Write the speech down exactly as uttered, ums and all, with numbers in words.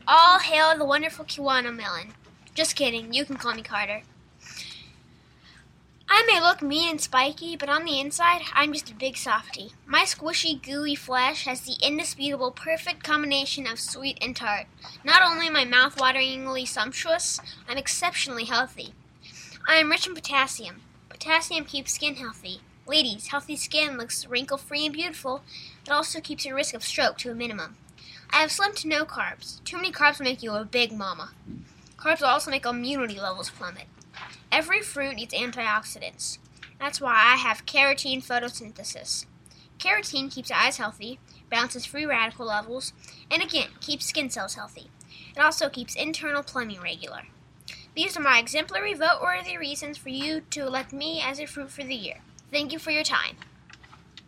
All hail the wonderful Kiwana melon. Just kidding, you can call me Carter. I may look mean and spiky, but on the inside, I'm just a big softie. My squishy, gooey flesh has the indisputable perfect combination of sweet and tart. Not only am I mouth-wateringly sumptuous, I'm exceptionally healthy. I am rich in potassium. Potassium keeps skin healthy. Ladies, healthy skin looks wrinkle-free and beautiful. It also keeps your risk of stroke to a minimum. I have slim to no carbs. Too many carbs will make you a big mama. Carbs will also make immunity levels plummet. Every fruit needs antioxidants. That's why I have carotene photosynthesis. Carotene keeps eyes healthy, balances free radical levels, and again, keeps skin cells healthy. It also keeps internal plumbing regular. These are my exemplary vote-worthy reasons for you to elect me as a fruit for the year. Thank you for your time.